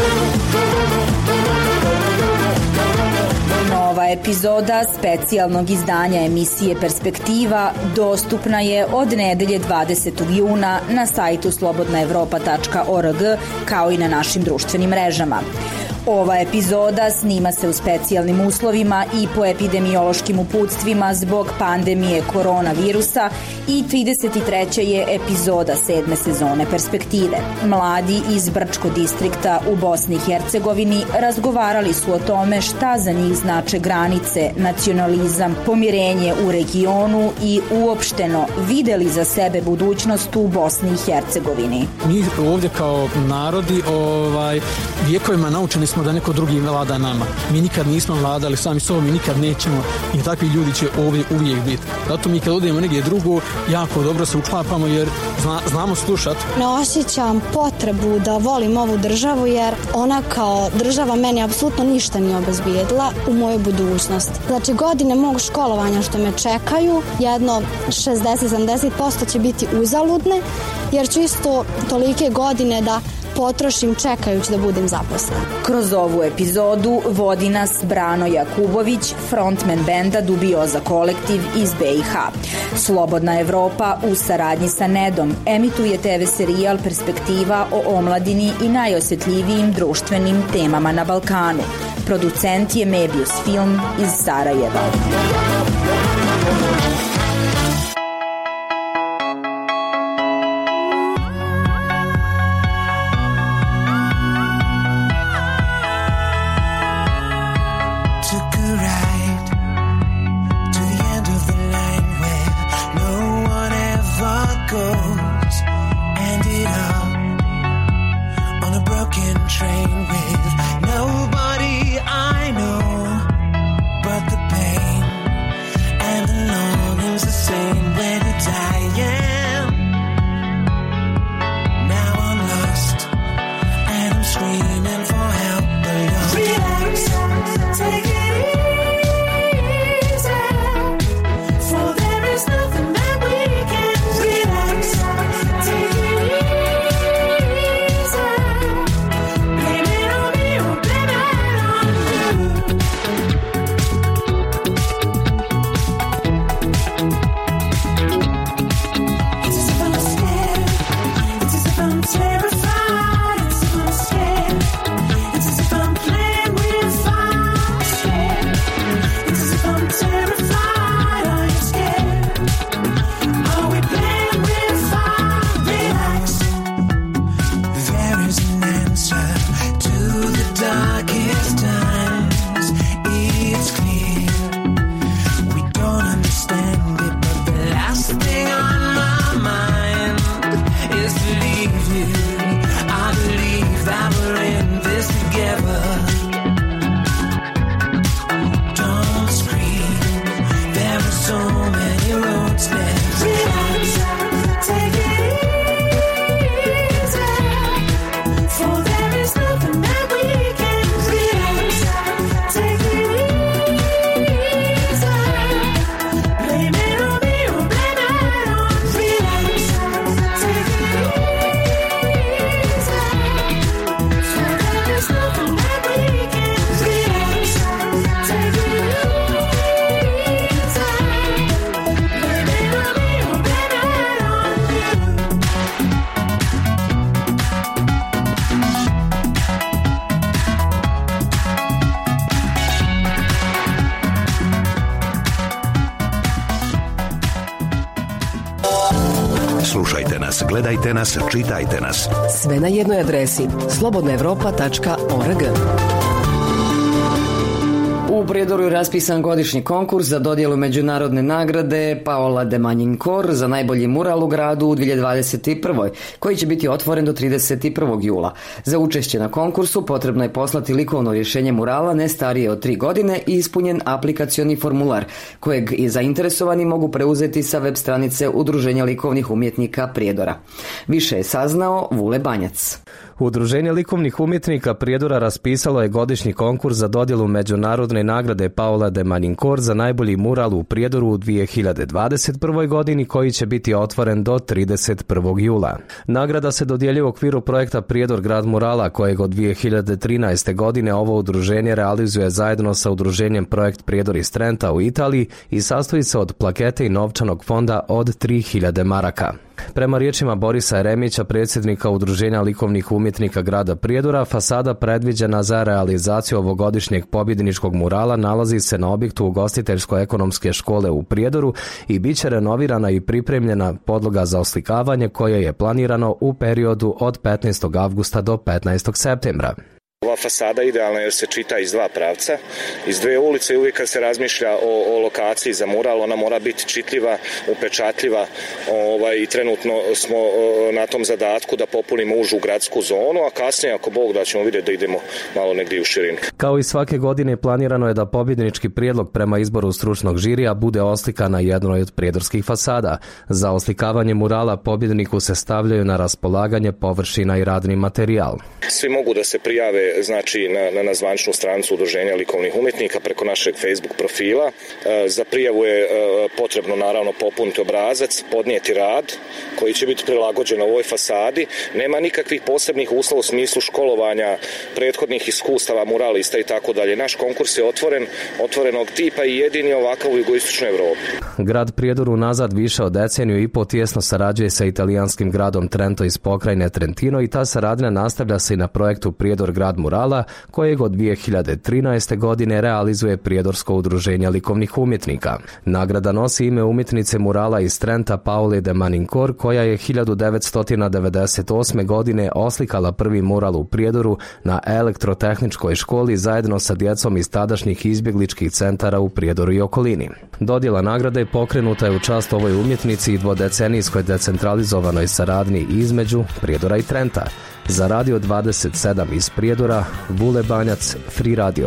Nova epizoda specijalnog izdanja emisije Perspektiva dostupna je od nedelje 20. juna na sajtu slobodnaevropa.org kao i na našim društvenim mrežama. Ova epizoda snima se u specijalnim uslovima i po epidemiološkim uputstvima zbog pandemije koronavirusa i 33. je epizoda 7. sezone Perspektive. Mladi iz Brčko distrikta u Bosni i Hercegovini razgovarali su o tome šta za njih znače granice, nacionalizam, pomirenje u regionu i uopšteno videli za sebe budućnost u Bosni i Hercegovini. Mi ovdje kao narodi vjekovima naučeni smo da neko drugi vlada nama. Mi nikad nismo vladali sami sobom i nikad nećemo i takvi ljudi će ovdje uvijek biti. Zato mi kad odemo negdje drugo jako dobro se uklapamo jer znamo slušati. Ne osjećam potrebu da volim ovu državu jer ona kao država meni apsolutno ništa nije obezbijedila u mojoj budućnosti. Znači godine mog školovanja što me čekaju, jedno 60-70% će biti uzaludne jer ću isto tolike godine da potrošim čekajući da budem zaposlena. Kroz ovu epizodu vodi nas Brano Jakubović, frontman benda Dubioza kolektiv iz BiH. Slobodna Evropa u saradnji sa Nedom emituje TV serijal Perspektiva o omladini i najosjetljivijim društvenim temama na Balkanu. Producent je Mebius Film iz Sarajeva. Nobody I know but the pain and the loneliness. Slušajte nas, gledajte nas, čitajte nas. Sve na jednoj adresi slobodnaevropa.org. U Prijedoru je raspisan godišnji konkurs za dodjelu međunarodne nagrade Paola de Manincor za najbolji mural u gradu u 2021. koji će biti otvoren do 31. jula. Za učešće na konkursu potrebno je poslati likovno rješenje murala ne starije od 3 godine i ispunjen aplikacioni formular kojeg i zainteresovani mogu preuzeti sa web stranice Udruženja likovnih umjetnika Prijedora. Više je saznao Vule Banjac. Udruženje likovnih umjetnika Prijedora raspisalo je godišnji konkurs za dodjelu međunarodne nagrade Paola de Manincor za najbolji mural u Prijedoru u 2021. godini koji će biti otvoren do 31. jula. Nagrada se dodjeljuje u okviru projekta Prijedor grad murala kojeg od 2013. godine ovo udruženje realizuje zajedno sa udruženjem Projekt Prijedor iz Trenta u Italiji i sastoji se od plakete i novčanog fonda od 3000 maraka. Prema riječima Borisa Jeremića, predsjednika Udruženja likovnih umjetnika grada Prijedora, fasada predviđena za realizaciju ovogodišnjeg pobjedničkog murala nalazi se na objektu ugostiteljsko-ekonomske škole u Prijedoru i bit će renovirana i pripremljena podloga za oslikavanje koje je planirano u periodu od 15. avgusta do 15. septembra. Ova fasada idealna jer se čita iz dva pravca, iz dve ulice i uvijek kad se razmišlja o lokaciji za mural, ona mora biti čitljiva, upečatljiva i trenutno smo na tom zadatku da popunimo užu gradsku zonu, a kasnije ako Bog da ćemo vidjeti da idemo malo negdje u širinu. Kao i svake godine planirano je da pobjednički prijedlog prema izboru stručnog žirija bude oslikan na jednoj od prijedorskih fasada. Za oslikavanje murala pobjedniku se stavljaju na raspolaganje površina i radni materijal. Svi mogu da se prijave na zvaničnu stranicu Udruženja likovnih umjetnika preko našeg Facebook profila. Za prijavu je potrebno naravno popuniti obrazac, podnijeti rad koji će biti prilagođen ovoj fasadi. Nema nikakvih posebnih uslova u smislu školovanja, prethodnih iskustava, muralista i tako dalje. Naš konkurs je otvorenog tipa i jedini ovakav u jugoistočnoj Europi. Grad Prijedor unazad više od deceniju i pol tijesno sarađuje sa italijanskim gradom Trento iz pokrajine Trentino i ta saradnja nastavlja se i na projektu Prijedor grad murala kojeg od 2013. godine realizuje Prijedorsko udruženje likovnih umjetnika. Nagrada nosi ime umjetnice murala iz Trenta Paole de Manincor koja je 1998. godine oslikala prvi mural u Prijedoru na elektrotehničkoj školi zajedno sa djecom iz tadašnjih izbjegličkih centara u Prijedoru i okolini. Dodjela nagrade pokrenuta je u čast ovoj umjetnici i dvodecenijskoj decentralizovanoj saradnji između Prijedora i Trenta. Za Radio 27 iz Prijedora, Vule Banjac, Free Radio.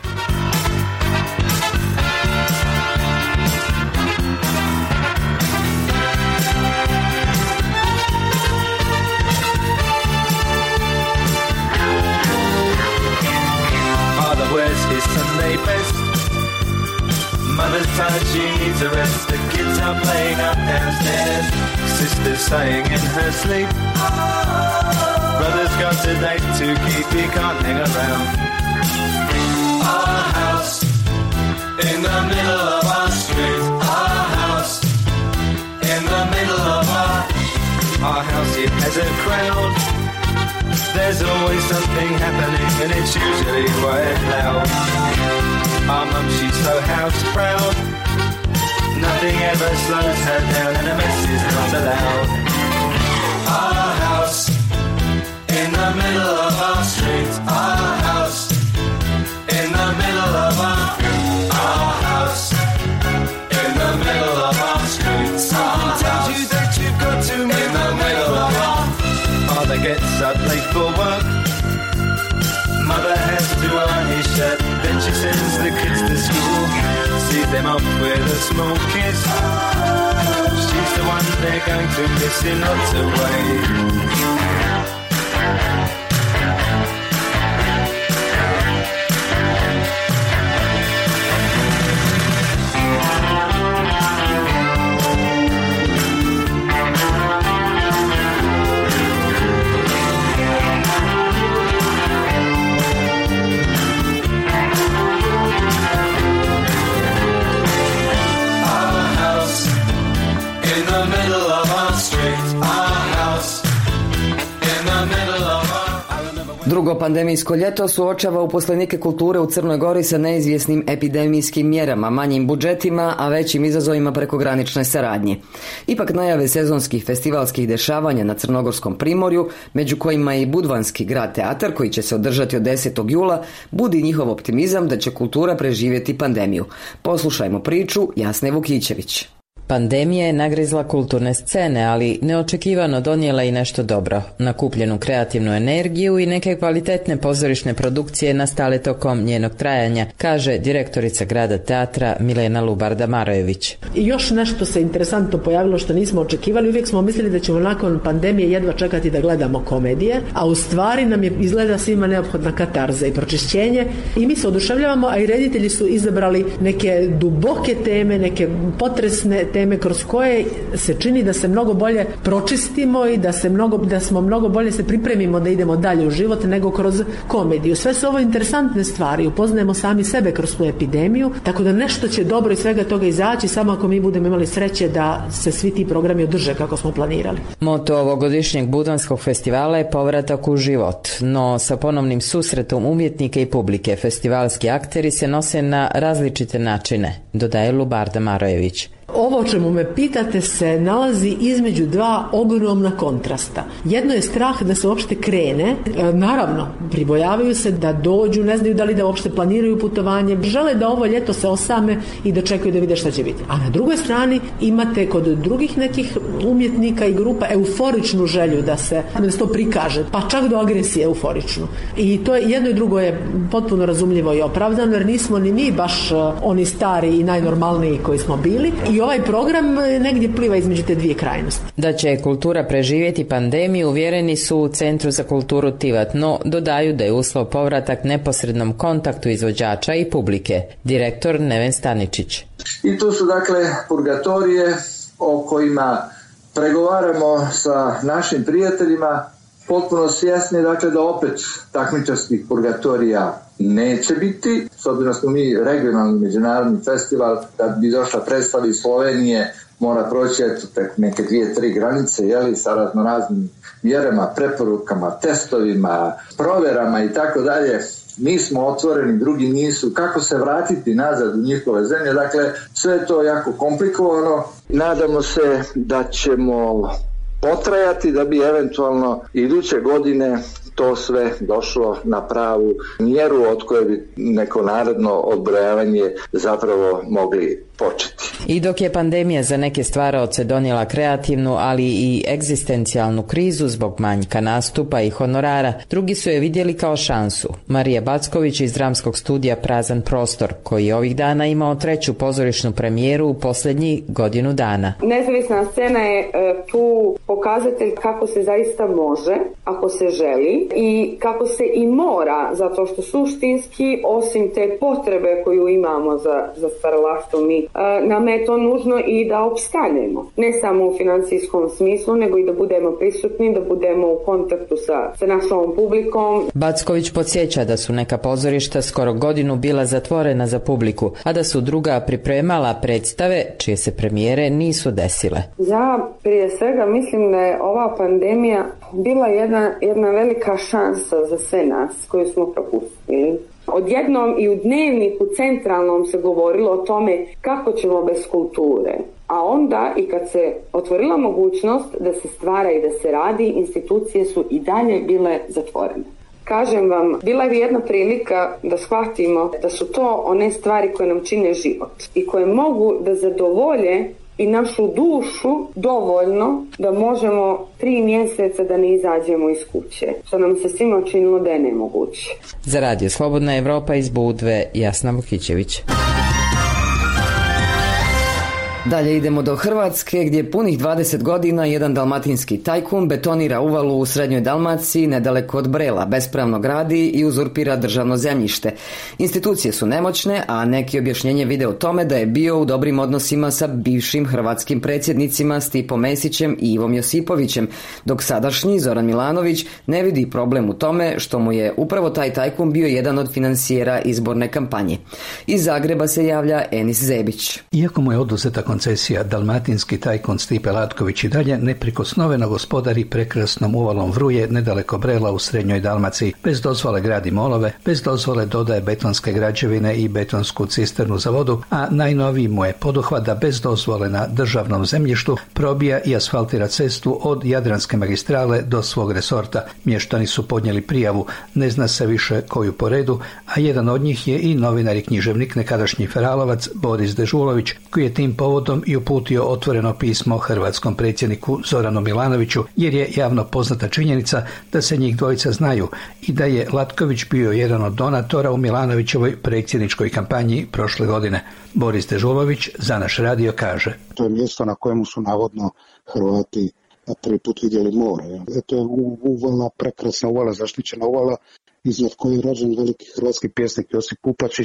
Father wears his Sunday best. Mother's tired, she needs a rest. The kids are playing up downstairs. Sister's sighing in her sleep. Brother's got a date to keep, he can't hang around. Our house in the middle of our street. Our house in the middle of our house, it has a crowd. There's always something happening and it's usually quite loud. Our mum, she's so house proud. Nothing ever slows her down and a mess is not allowed. Our house in the middle of our street, our house. In the middle of our house. In the middle of our street, our tells you that you've got to meet in the middle of our. Father gets up late for work. Mother has to iron his shirt. Then she sends the kids to school. Sees them off with a small kiss. She's the one they're going to miss in lots of ways. In the middle of our street, our house. Drugo pandemijsko ljeto suočava uposlenike kulture u Crnoj Gori sa neizvjesnim epidemijskim mjerama, manjim budžetima, a većim izazovima prekogranične saradnje. Ipak najave sezonskih festivalskih dešavanja na Crnogorskom primorju, među kojima i Budvanski grad teatar koji će se održati od 10. jula, budi njihov optimizam da će kultura preživjeti pandemiju. Poslušajmo priču Jasne Vukićević. Pandemija je nagrizla kulturne scene, ali neočekivano donijela i nešto dobro. Nakupljenu kreativnu energiju i neke kvalitetne pozorišne produkcije nastale tokom njenog trajanja, kaže direktorica grada teatra Milena Lubarda-Marojević. I još nešto se interesantno pojavilo što nismo očekivali. Uvijek smo mislili da ćemo nakon pandemije jedva čekati da gledamo komedije, a u stvari nam je izgleda svima neophodna katarza i pročišćenje i mi se oduševljavamo, a i reditelji su izabrali neke duboke teme, neke potresne teme kroz koje se čini da se mnogo bolje pročistimo i da smo mnogo bolje se pripremimo da idemo dalje u život nego kroz komediju. Sve su ovo interesantne stvari, upoznajemo sami sebe kroz tu epidemiju, tako da nešto će dobro iz svega toga izaći samo ako mi budemo imali sreće da se svi ti programi održe kako smo planirali. Moto ovogodišnjeg Budvanskog festivala je povratak u život, no sa ponovnim susretom umjetnika i publike festivalski akteri se nose na različite načine, dodaje Lubarda-Marojević. Ovo o čemu me pitate se nalazi između dva ogromna kontrasta. Jedno je strah da se uopšte krene, naravno, pribojavaju se da dođu, ne znaju da li da uopšte planiraju putovanje, žele da ovo ljeto se osame i da čekaju da vide šta će biti. A na drugoj strani imate kod drugih nekih umjetnika i grupa euforičnu želju da se to prikaže, pa čak do agresije euforičnu. I to je jedno i drugo je potpuno razumljivo i opravdano, jer nismo ni mi baš oni stari i najnormalniji koji smo bili. I ovaj program negdje pliva između te dvije krajnosti. Da će kultura preživjeti pandemiju uvjereni su u Centru za kulturu Tivat, no dodaju da je uslov povratak neposrednom kontaktu izvođača i publike. Direktor Neven Staničić. I tu su dakle purgatorije o kojima pregovaramo sa našim prijateljima, potpuno svjesni dakle da opet takmičarskih purgatorija neće biti, s obzirom smo mi regionalni međunarodni festival, da bi došla predstava iz Slovenije mora proći neke 2-3 granice, sa raznoraznim mjerama, preporukama, testovima, provjerama i tako dalje. Mi smo otvoreni, drugi nisu. Kako se vratiti nazad u njihove zemlje? Dakle, sve je to jako komplikovano. Nadamo se da ćemo potrajati da bi eventualno iduće godine to sve došlo na pravu mjeru od koje bi neko naredno odbrojavanje zapravo mogli početi. I dok je pandemija za neke stvaraoce donijela kreativnu, ali i egzistencijalnu krizu zbog manjka nastupa i honorara, drugi su je vidjeli kao šansu. Marija Backović iz dramskog studija Prazan prostor, koji je ovih dana imao 3. pozorišnu premijeru u posljednjih godinu dana. Nezavisna scena je tu pokazatelj kako se zaista može, ako se želi, i kako se i mora, zato što suštinski, osim te potrebe koju imamo za stvaralaštvo mi, nam je to nužno i da opstanemo. Ne samo u financijskom smislu, nego i da budemo prisutni, da budemo u kontaktu sa našom publikom. Backović podsjeća da su neka pozorišta skoro godinu bila zatvorena za publiku, a da su druga pripremala predstave čije se premijere nisu desile. Ja prije svega mislim da je ova pandemija bila jedna velika šansa za sve nas koju smo propustili. Odjednom i u Dnevniku centralnom se govorilo o tome kako ćemo bez kulture. A onda i kad se otvorila mogućnost da se stvara i da se radi, institucije su i dalje bile zatvorene. Kažem vam, bila je jedna prilika da shvatimo da su to one stvari koje nam čine život i koje mogu da zadovolje i našu dušu dovoljno da možemo 3 mjeseca da ne izađemo iz kuće, što nam se svima činilo da je nemoguće. Za Radio Slobodna Evropa iz Budve, Jasna Vukićević. Dalje idemo do Hrvatske, gdje punih 20 godina jedan dalmatinski tajkun betonira uvalu u srednjoj Dalmaciji nedaleko od Brela, bespravno gradi i uzurpira državno zemljište. Institucije su nemoćne, a neki objašnjenje vide u tome da je bio u dobrim odnosima sa bivšim hrvatskim predsjednicima Stipom Mesićem i Ivom Josipovićem, dok sadašnji Zoran Milanović ne vidi problem u tome što mu je upravo taj tajkun bio jedan od financijera izborne kampanje. Iz Zagreba se javlja Enis Zebić. Iako mu je oduzeta koncesija Dalmatinski tajkun Stipe Latković i dalje neprikosnoveno gospodari prekrasnom uvalom Vruje nedaleko Brela u srednjoj Dalmaciji. Bez dozvole gradi molove, bez dozvole dodaje betonske građevine i betonsku cisternu za vodu, a najnoviji mu je poduhvat da bez dozvole na državnom zemljištu probija i asfaltira cestu od Jadranske magistrale do svog resorta. Mještani su podnijeli prijavu, ne zna se više koju po redu, a jedan od njih je i novinar i književnik, nekadašnji feralovac Boris Dežulović, koji je tim povodom i uputio otvoreno pismo hrvatskom predsjedniku Zoranu Milanoviću, jer je javno poznata činjenica da se njih dvojica znaju i da je Latković bio jedan od donatora u Milanovićevoj predsjedničkoj kampanji prošle godine. Boris Dežulović za naš radio kaže: To je mjesto na kojemu su navodno Hrvati prvi put vidjeli more. To je uvala, prekrasna uvala, zaštićena uvala, iznad koje je rođen veliki hrvatski pjesnik Josip Pupačić,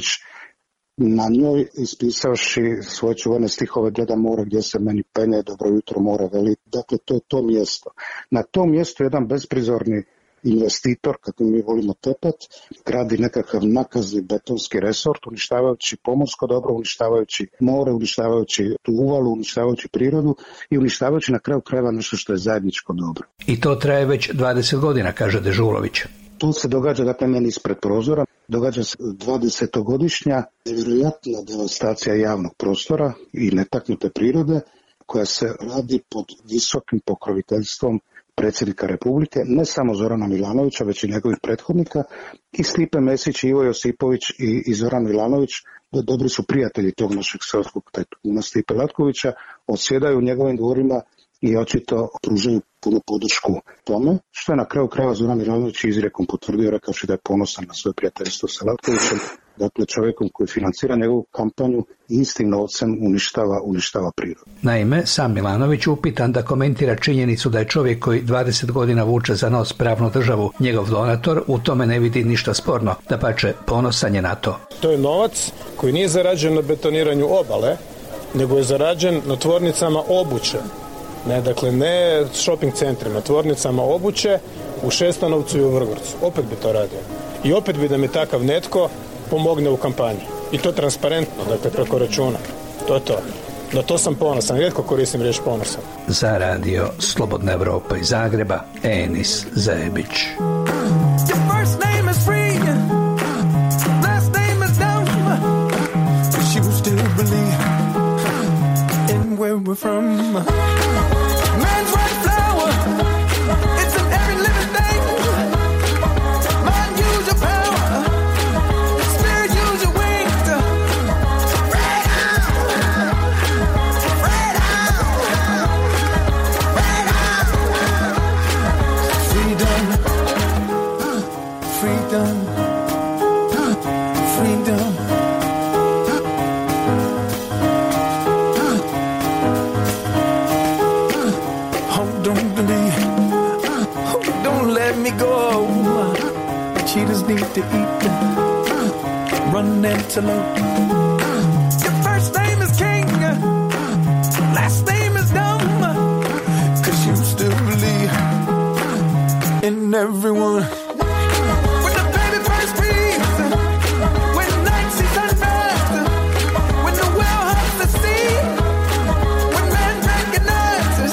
na njoj ispisavši svoje čuvene stihove Djeda more gdje se meni penje, dobro jutro more veli. Dakle, to je to mjesto. Na tom mjestu jedan besprizorni investitor, kako mi volimo tepat, gradi nekakav nakazni betonski resort, uništavajući pomorsko dobro, uništavajući more, uništavajući tu uvalu, uništavajući prirodu i uništavajući na kraju krajeva nešto što je zajedničko dobro. I to traje već 20 godina, kaže Dežulović. To se događa, dakle, meni ispred prozora, događa se 20-godišnja nevjerojatna devastacija javnog prostora i netaknute prirode, koja se radi pod visokim pokroviteljstvom predsjednika Republike, ne samo Zorana Milanovića, već i njegovih prethodnika, i Stipe Mesić, Ivo Josipović i Zoran Milanović, dobri su prijatelji tog našeg seoskog tajkuna Stipe Latkovića, odsjedaju u njegovim dvorima i očito pružaju punu podršku tome, što je na kraju krajeva Zoran Milanović izrijekom potvrdio, rekavši da je ponosan na svoje prijateljstvo sa Latkovićem, dakle čovjekom koji financira njegovu kampanju i istim novcem uništava prirodu. Naime, sam Milanović upitan da komentira činjenicu da je čovjek koji 20 godina vuče za nos pravnu državu njegov donator, u tome ne vidi ništa sporno, dapače ponosan je na to. To je novac koji nije zarađen na betoniranju obale, nego je zarađen na tvornicama obuće. Dakle, ne shopping centrima, tvornicama obuće u Šestanovcu i u Vrgorcu. Opet bi to radio. I opet bi da mi takav netko pomogne u kampanji. I to transparentno, dakle preko računa. To je to. Na to sam ponosan. Rijetko koristim riječ ponosan. Za radio Slobodna Evropa iz Zagreba, Enis Zebić. Need to eat, run antelope. Your first name is King, last name is Dumb, 'cause you still believe in everyone. When the baby first breathes, when night sees unrest, when the whale hunts the sea, when man recognizes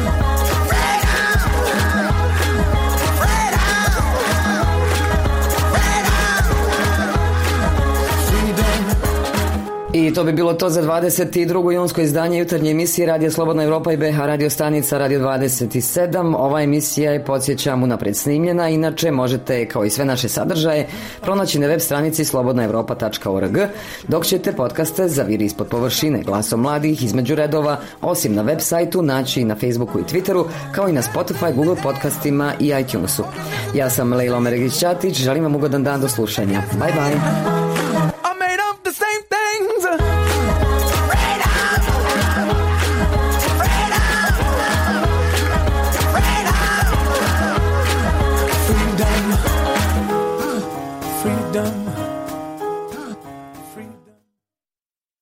I to bi bilo to za 22. junsko izdanje jutarnje emisije Radio Slobodna Evropa i BH radio stanica Radio 27. Ova emisija je, podsjećam, unapred snimljena. Inače, možete, kao i sve naše sadržaje, pronaći na web stranici slobodnaevropa.org, dok ćete podcaste Zaviri ispod površine, Glasom mladih, Između redova, osim na web sajtu, naći i na Facebooku i Twitteru, kao i na Spotify, Google podcastima i iTunesu. Ja sam Lejla Omeregić-Ćatić, želim vam ugodan dan, do slušanja. Bye bye.